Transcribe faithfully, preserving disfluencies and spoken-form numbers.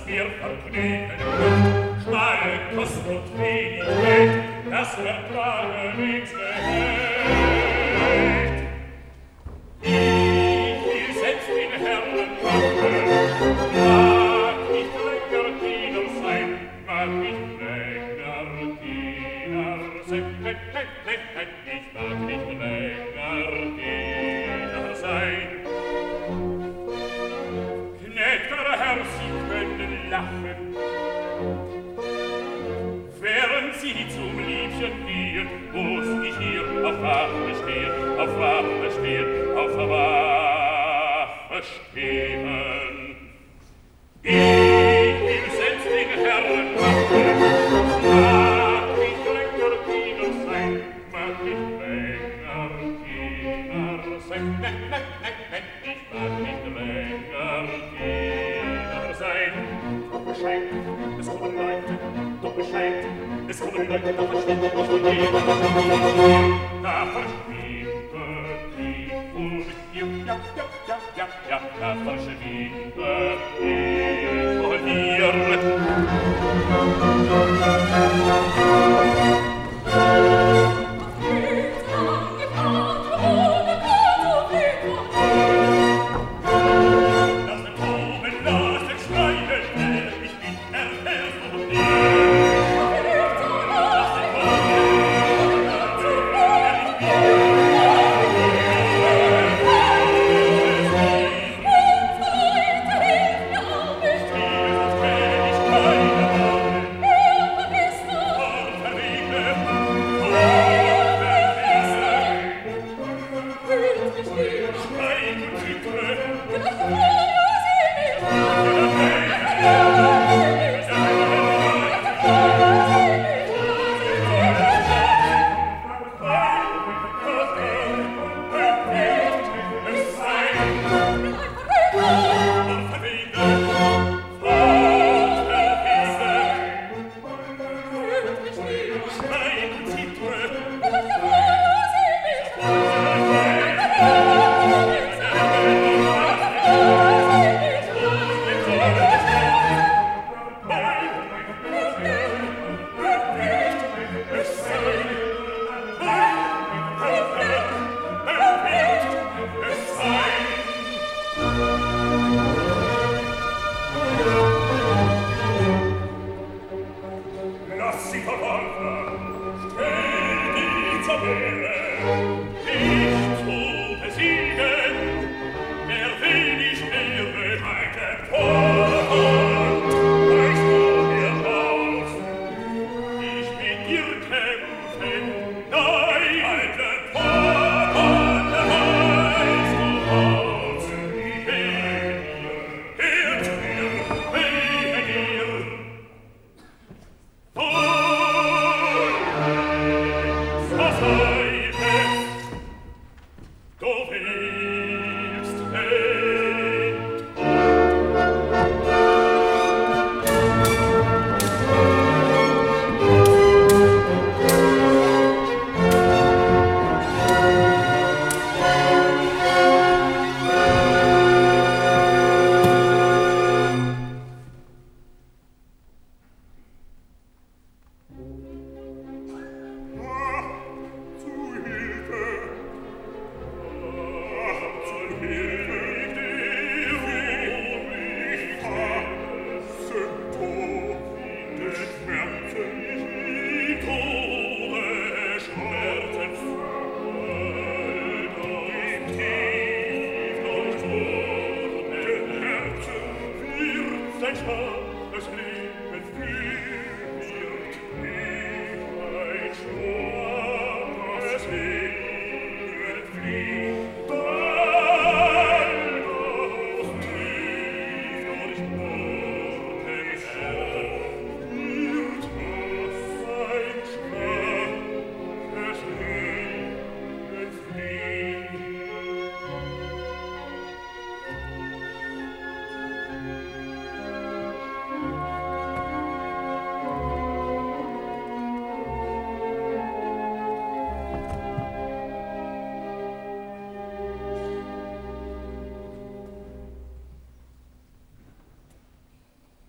mir Vergnügen wird, schmale Kost und wenig Geld, das vertrage nichts Geld. Ich will selbst den Herren machen, mag nicht länger Diener sein, mag nicht länger Diener sein, ich mag nicht länger Diener sein. Gnädiger Herr, Sie können lachen, während Sie zum Liebchen gehen, muss ich hier auf Wache stehen, auf Wache stehen, auf Wache stehen. Ich will selbst den Herren machen, mag nicht länger Diener sein, mag nicht länger Diener sein, nein, nein, nein, nein, ich mag nicht länger Diener sein. Doch Bescheid, es kommen Leute, doch Bescheid, es kommen Leute, da verschwindet nicht von dir, da verschwindet die, da verschwindet die von dir, ja, ja, ja, ja, ja, da verschwindet die von dir. Ein Schmerz